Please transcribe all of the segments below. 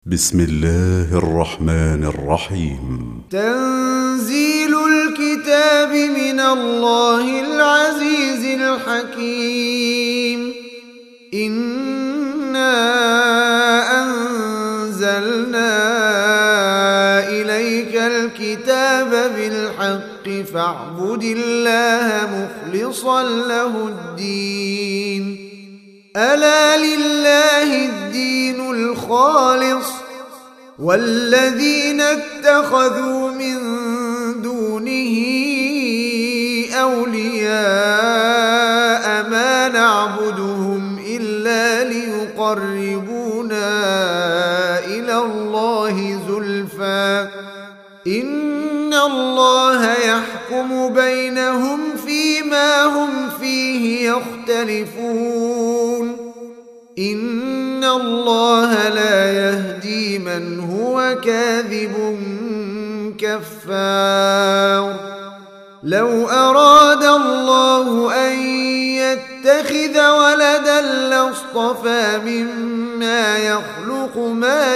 بسم الله الرحمن الرحيم. تنزيل الكتاب من الله العزيز الحكيم. إنا أنزلنا إليك الكتاب بالحق فاعبد الله مخلصا له الدين. ألا لله الدين الخالص والذين اتخذوا من دونه أولياء ما نعبدهم إلا ليقربونا إلى الله زلفى إن الله يحكم بينهم فيما هم فيه يختلفون. إن الله لا يهدي من هو كاذب كفار. لو أراد الله أن يتخذ ولدا لاصطفى مما يخلق ما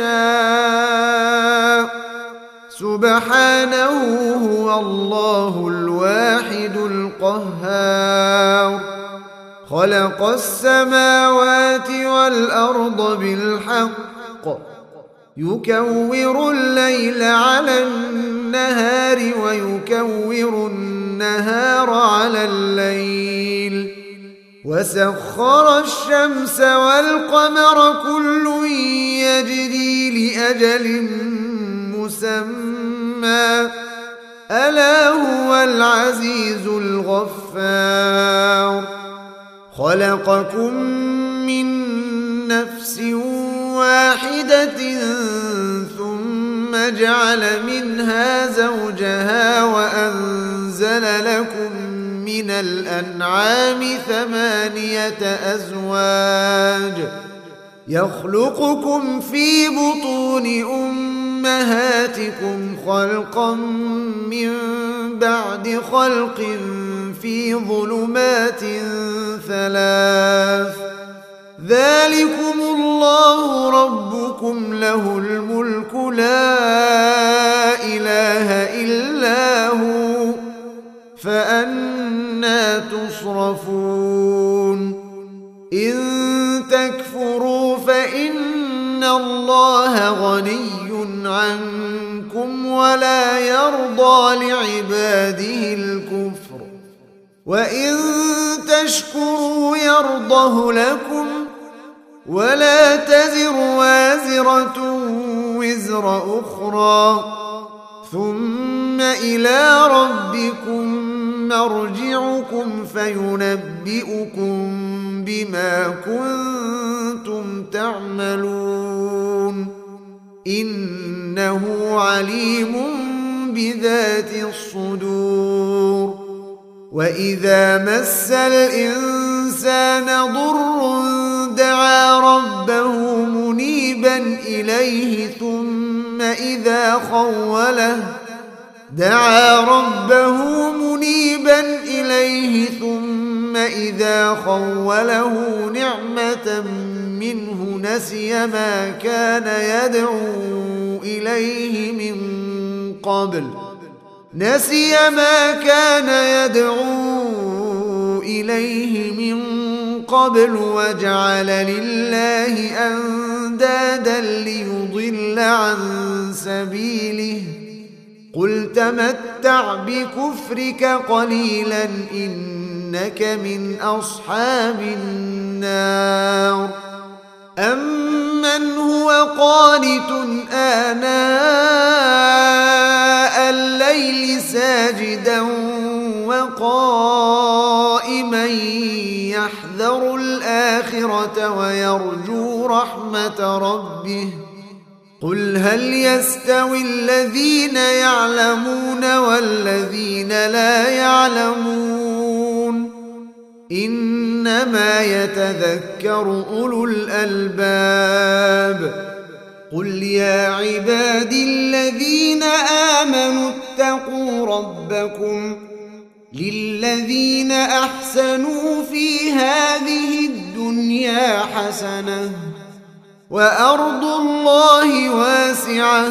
يشاء سبحانه هو الله الواحد القهار. خلق السماوات والأرض بالحق يكور الليل على النهار ويكور النهار على الليل وسخر الشمس والقمر كل يجري لأجل مسمى ألا هو العزيز الغفار. خلقكم من نفس واحدة ثم جعل منها زوجها وأنزل لكم من الأنعام 8 أزواج يخلقكم في بطون أمهاتكم خلقا من بعد خلق في ظلمات 3 ذلكم الله ربكم له الملك لا إله إلا هو فأنى تصرفون. إن تكفروا فإن الله غني عنكم ولا يرضى لعباده الكفر وإن تشكروا يرضه لكم ولا تزر وازرة وزر أخرى ثم إلى ربكم مرجعكم فينبئكم بما كنتم تعملون إنه عليم بذات الصدور. وإذا مس الإنسان ضر دعا ربه منيبا إليه ثم إذا خوله نعمة منه نسي ما كان يدعو إليه من قبل وجعل لله أندادا ليضل عن سبيله قل تمتع بكفرك قليلا إنك من أصحاب النار. أمن هو قانت آناء الليل ساجدا وقائما يحذر الآخرة ويرجو رحمة ربه قل هل يستوي الذين يعلمون والذين لا يعلمون إنما يتذكر أولو الألباب. قل يا عبادي الذين آمنوا اتقوا ربكم للذين أحسنوا في هذه الدنيا حسنة وأرض الله واسعة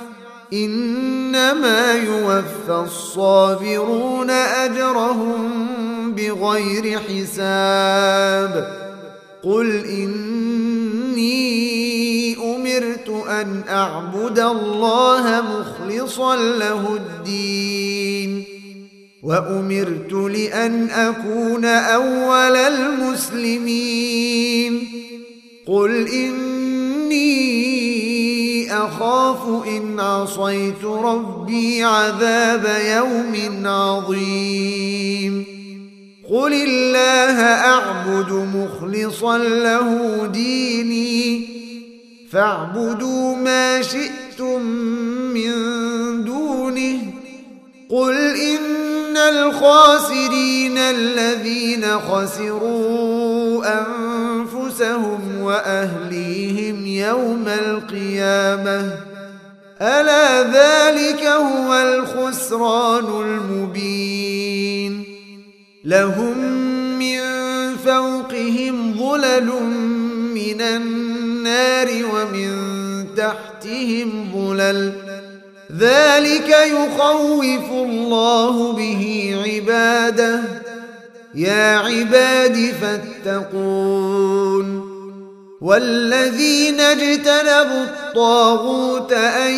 إنما يوفى الصابرون أجرهم بغير حساب قل إني أمرت أن أعبد الله مخلصا له الدين وأمرت لأن أكون أول المسلمين قل إني أخاف إن عصيت ربي عذاب يوم عظيم قل الله أعبد مخلصا له ديني فاعبدوا ما شئتم من دونه قل إن الخاسرين الذين خسروا أنفسهم وأهليهم يوم القيامة ألا ذلك هو الخسران المبين لهم من فوقهم ظلل من النار ومن تحتهم ظلل ذلك يخوف الله به عباده يا عباد فاتقون والذين اجتنبوا الطاغوت أن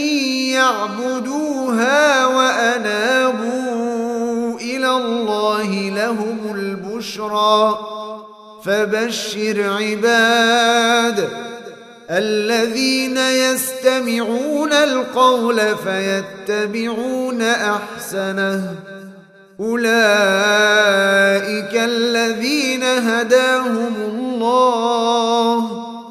يعبدوها وأنابوا إلى الله لهم البشرى فبشر عباد الذين يستمعون القول فيتبعون أحسنه أولئك الذين هداهم الله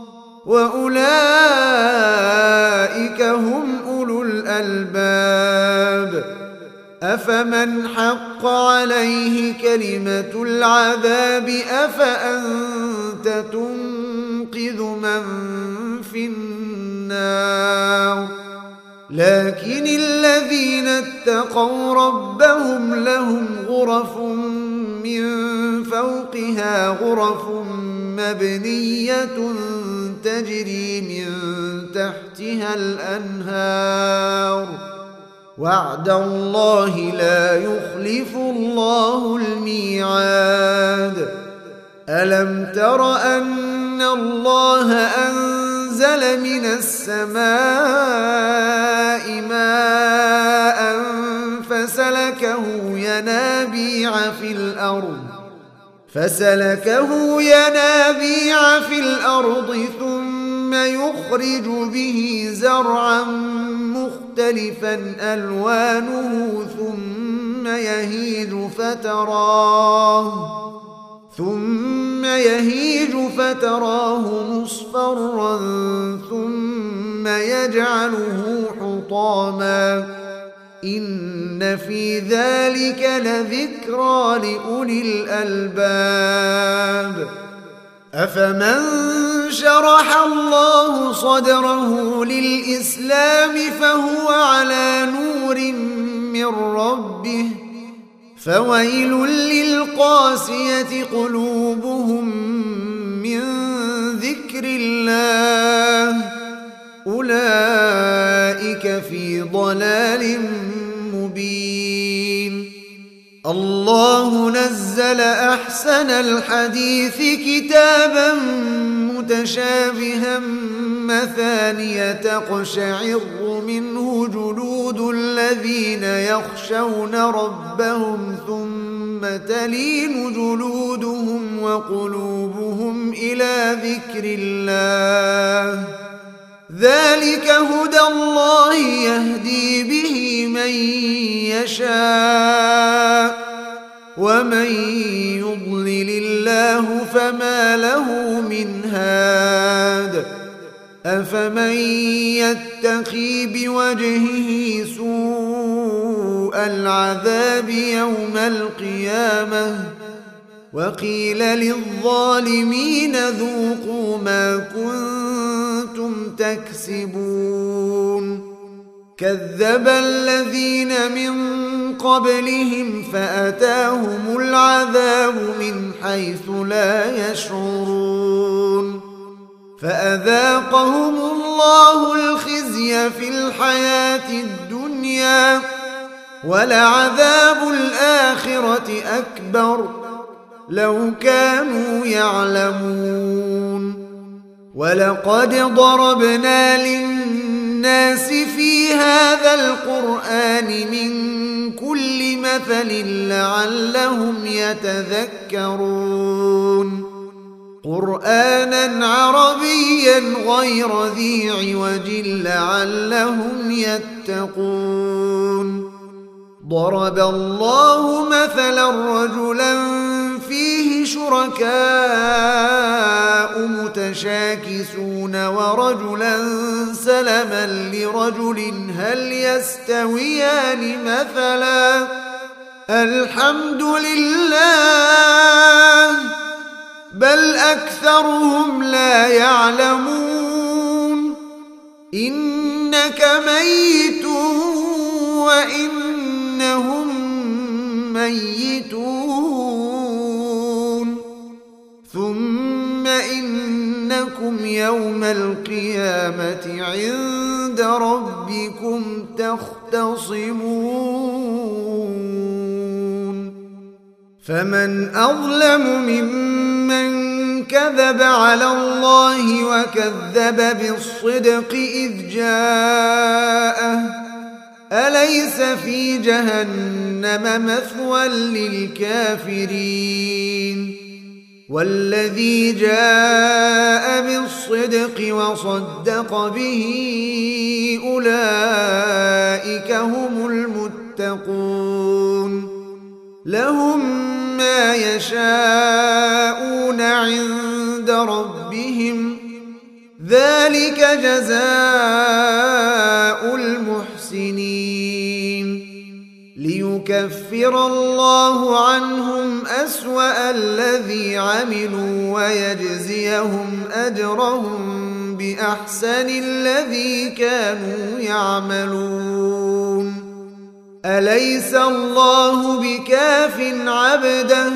وأولئك هم أولو الألباب أفمن حق عليه كلمة العذاب أفأنت تنقذ من في النار لكن الذين اتقوا ربهم لهم غرف من فوقها غرف مبنية تجري من تحتها الأنهار وعد الله لا يخلف الله الميعاد ألم تر أن الله أنزل من السماء ماء فسلكه ينابيع في الأرض ثم يخرج به زرعا مختلفا ألوانه ثم يهيج فتراه مصفرا ثم يجعله حطاما إن في ذلك لذكرى لأولي الألباب أفمن شرح الله صدره للإسلام فهو على نور من ربه فويل للقاسية قلوبهم من ذكر الله أولئك في ضلال مبين الله نزل أحسن الحديث كتابا متشابها مثانية تقشعر منه جلود الذين يخشون ربهم ثم تلين جلودهم وقلوبهم إلى ذكر الله ذلك هدى الله يهدي به من يشاء ومن يضلل الله فما له من هاد أفمن يتقي بوجهه سوء العذاب يوم القيامة وقيل للظالمين ذوقوا ما كنتم تكسبون كذب الذين من قبلهم فأتاهم العذاب من حيث لا يشعرون فأذاقهم الله الخزي في الحياة الدنيا ولعذاب الآخرة أكبر لو كانوا يعلمون ولقد ضربنا للناس في هذا القرآن من كل مثل لعلهم يتذكرون قرآنا عربيا غير ذي عوج لعلهم يتقون ضرب الله مثلا رجلا فيه شركاء متشاكسون ورجلا سلما لرجل هل يستويان مثلا الحمد لله بل أكثرهم لا يعلمون إنك ميت وإنهم ميتون ثم إنكم يوم القيامة عند ربكم تختصمون فمن أظلم ممن كذب على الله وكذب بالصدق إذ جاءه أليس في جهنم مثوى للكافرين والذي جاء بالصدق وصدق به أولئك هم المتقون لهم ما يشاءون عند ربهم ذلك جزاء المحسنين ليكفر الله عنهم أسوأ الذي عملوا ويجزيهم أجرهم بأحسن الذي كانوا يعملون أليس الله بكاف عبده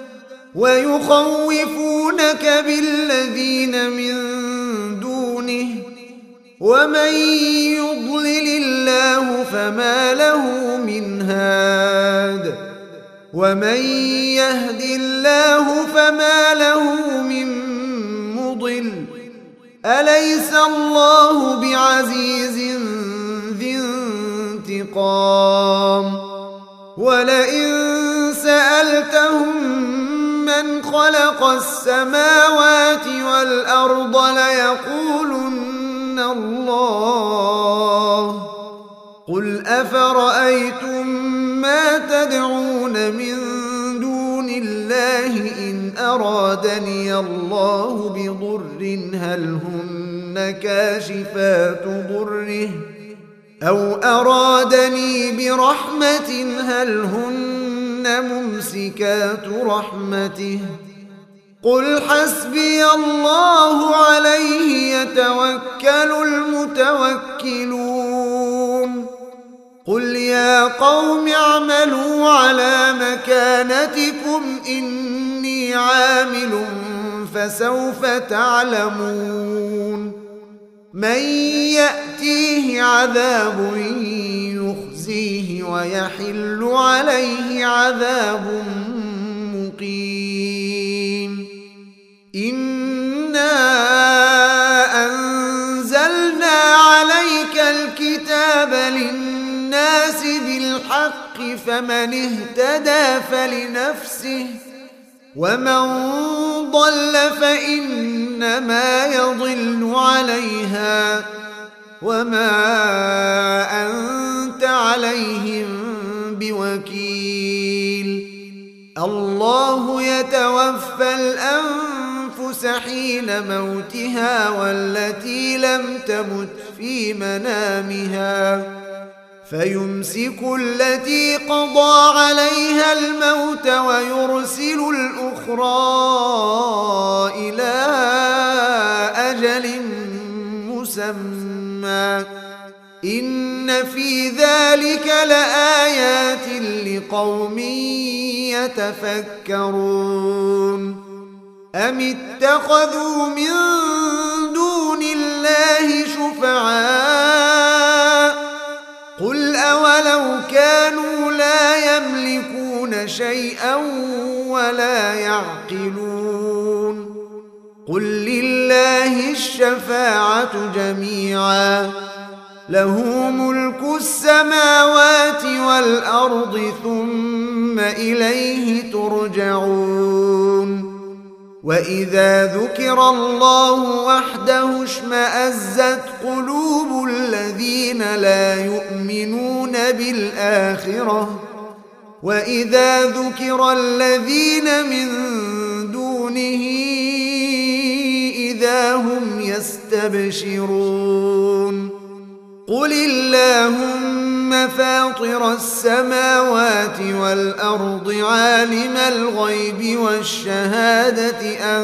ويخوفونك بالذين من دونه ومن يضلل الله فما له من هاد ومن يهد الله فما له من مضل أليس الله بعزيز ذي انتقام ولئن سألتهم من خلق السماوات والأرض ليقولن الله قل أفرأيتم ما تدعون من دون الله إن أرادني الله بضر هل هن كاشفات ضره أو أرادني برحمة هل هن ممسكات رحمته قل حسبي الله عليه يتوكل المتوكلون قل يا قوم اعملوا على مكانتكم إني عامل فسوف تعلمون من يأتيه عذاب يخزيه ويحل عليه عذاب مقيم إنا أنزلنا عليك الكتاب للناس بالحق فمن اهتدى فلنفسه ومن ضل فإنما يضل عليها وما أنت عليهم بوكيل الله يتوفى الأنفس حين موتها والتي لم تمت في منامها فيمسك التي قضى عليها الموت ويرسل الأخرى إلى أجل مسمى إن في ذلك لآيات لقوم يتفكرون أم اتخذوا من الله شفعاء قل أولو كانوا لا يملكون شيئا ولا يعقلون قل لله الشفاعة جميعا له ملك السماوات والأرض ثم إليه ترجعون وإذا ذكر الله وحده اشمأزت قلوب الذين لا يؤمنون بالآخرة وإذا ذكر الذين من دونه إذا هم يستبشرون قل اللهم فاطر السماوات والأرض عالم الغيب والشهادة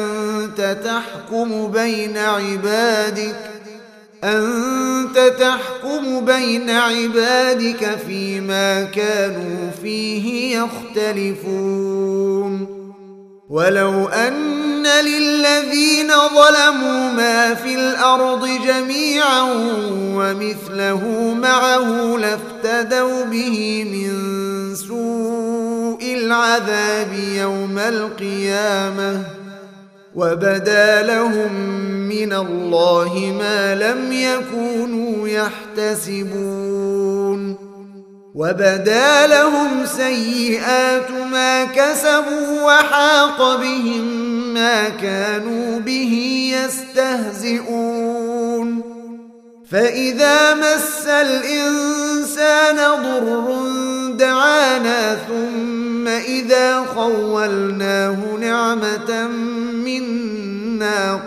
أنت تحكم بين عبادك فيما كانوا فيه يختلفون ولو أن للذين ظلموا ما في الأرض جميعا ومثله معه لافتدوا به من سوء العذاب يوم القيامة وبدا لهم من الله ما لم يكونوا يحتسبون وبدا لهم سيئات ما كسبوا وحاق بهم ما كانوا به يستهزئون فإذا مس الإنسان ضر دعانا ثم إذا خولناه نعمة منا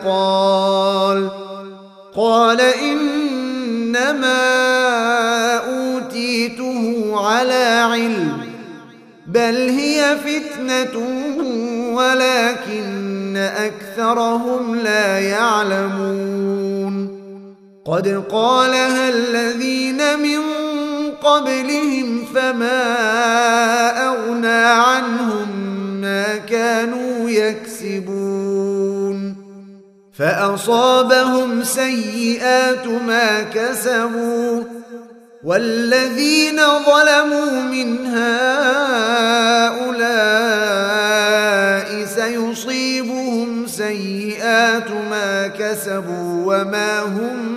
قال إنما أوتيته على علم بل هي فتنة ولكن أكثرهم لا يعلمون قد قالها الذين من قبلهم فما أغنى عنهم ما كانوا يكسبون فأصابهم سيئات ما كسبوا والذين ظلموا من هؤلاء سيصيبهم سيئات ما كسبوا وما هم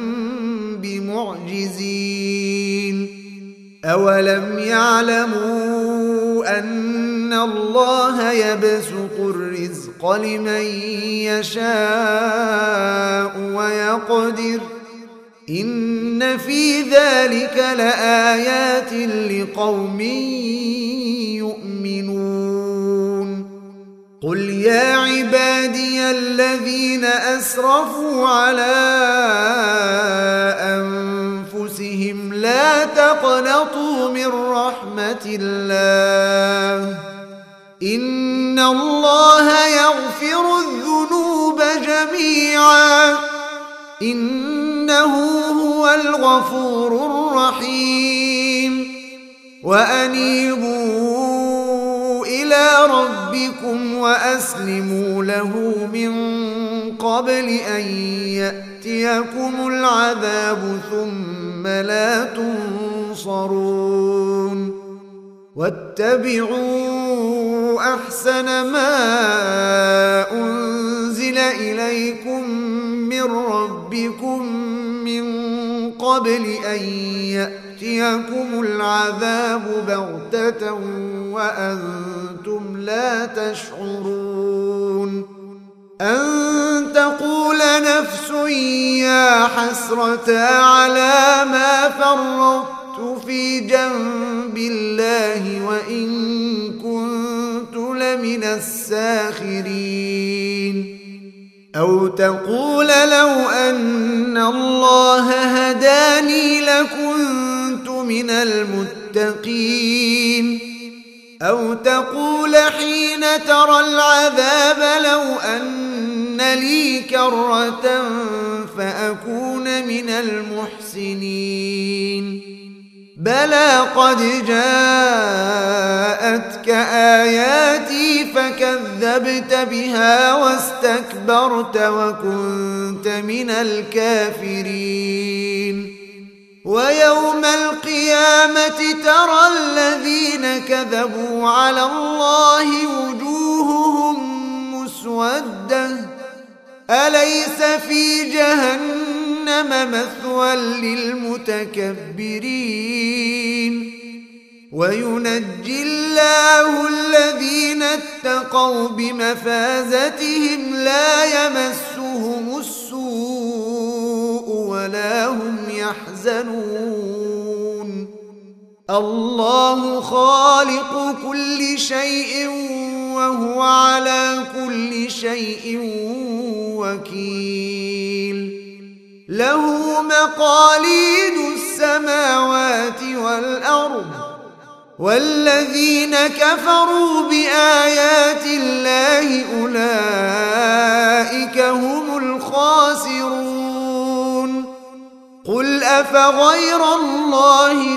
بمعجزين أولم يعلموا أن الله يبسط الرزق لمن يشاء ويقدر إن في ذلك لآيات لقوم يؤمنون قل يا عبادي الذين أسرفوا على أنفسهم لا تقنطوا من رحمة الله إن الله يغفر الذنوب جميعا إنه هو الغفور الرحيم وأنيبوا إلى ربكم وأسلموا له من قبل أن يأتيكم العذاب ثم لا تنصرون واتبعوا أحسن ما أنزل إليكم من ربكم من قبل أن يأتيكم العذاب بغتة وأنتم لا تشعرون أن تقول نفس يا حسرة على ما فرطت في جنب الله وإن كنت لمن الساخرين أو تقول لو أن الله هداني لكنت من المتقين أو تقول حين ترى العذاب لو أن لي كرة فأكون من المحسنين بلى قد جاءتك آياتي فكذبت بها واستكبرت وكنت من الكافرين ويوم القيامة ترى الذين كذبوا على الله وجوههم مسودة أليس في جهنم مثوى للمتكبرين وينجي الله الذين اتقوا بمفازتهم لا يمسهم السوء ولا هم يحزنون الله خالق كل شيء وهو على كل شيء وكيل له مقاليد السماوات والأرض والذين كفروا بآيات الله أولئك هم الخاسرون قل أفغير الله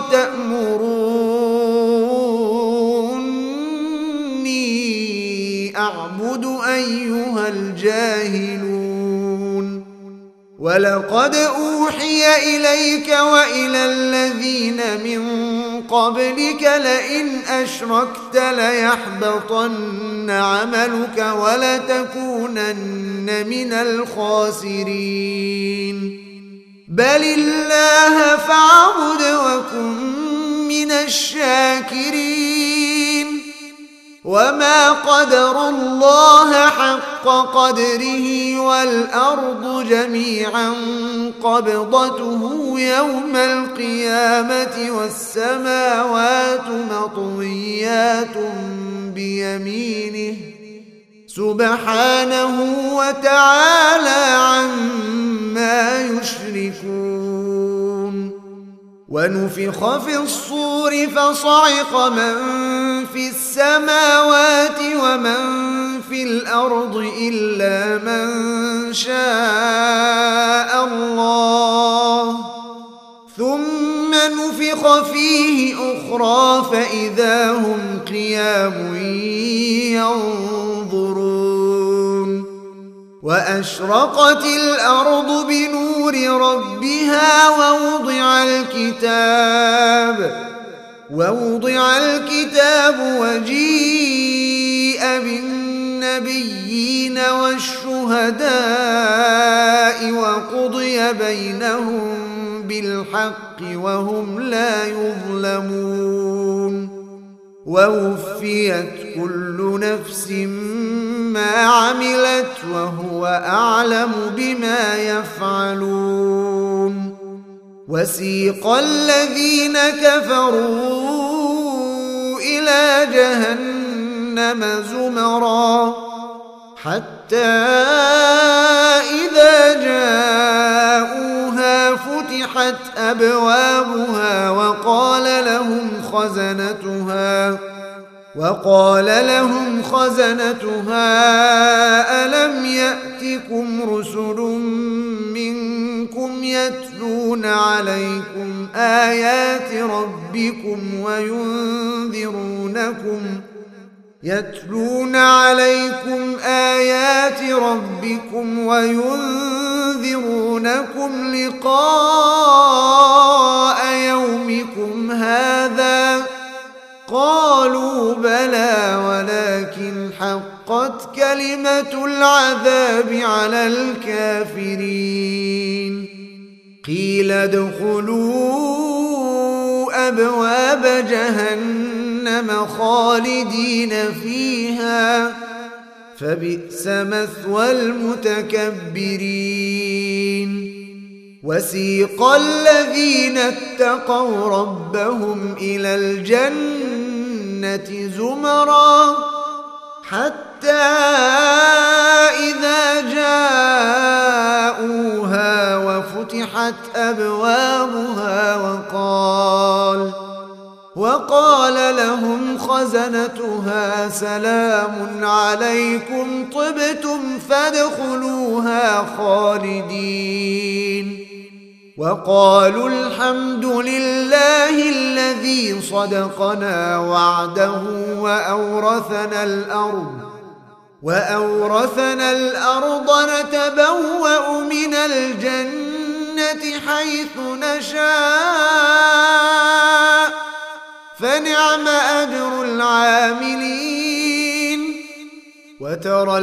تأمروني أعبد أيها الجاهلون ولقد أوحي إليك وإلى الذين من قبلك لئن أشركت ليحبطن عملك ولتكونن من الخاسرين بل الله فاعبد وكن من الشاكرين وما قدروا الله حق قدره والأرض جميعا قبضته يوم القيامة والسماوات مطويات بيمينه سبحانه وتعالى عما يشركون ونفخ في الصور فصعق من في السماوات ومن في الأرض إلا من شاء الله ثم نفخ فيه أخرى فإذا هم قيام ينظرون وأشرقت الأرض بنور ربها ووضع الكتاب وجيء بالنبيين والشهداء وقضي بينهم بالحق وهم لا يظلمون ووفيت كل نفس ما عملت وهو أعلم بما يفعلون وسيق الذين كفروا إلى جهنم زمرا حتى إذا جاءوها فتحت أبوابها وقال لهم خزنتها ألم يأتكم رسل منكم يتلون عليكم آيات ربكم وينذرونكم لقاء يومكم هذا قالوا بلى ولكن حقت كلمة العذاب على الكافرين قيل ادخلوا أبواب جهنم خالدين فيها فبئس مثوى المتكبرين وسيق الذين اتقوا ربهم إلى الجنة زمرا حتى إذا جاءوها وفتحت أبوابها وقال لهم خزنتها سلام عليكم طبتم فادخلوها خالدين وقالوا الحمد لله الذي صدقنا وعده وأورثنا الأرض نتبوأ من الجنة حيث نشاء فنعم أجر العاملين وترى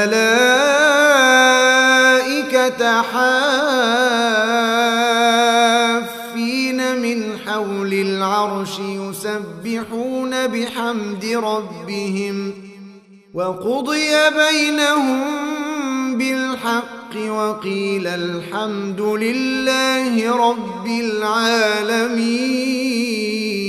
الملائكة حافين من حول العرش يسبحون بحمد ربهم وقضي بينهم بالحق وقيل الحمد لله رب العالمين.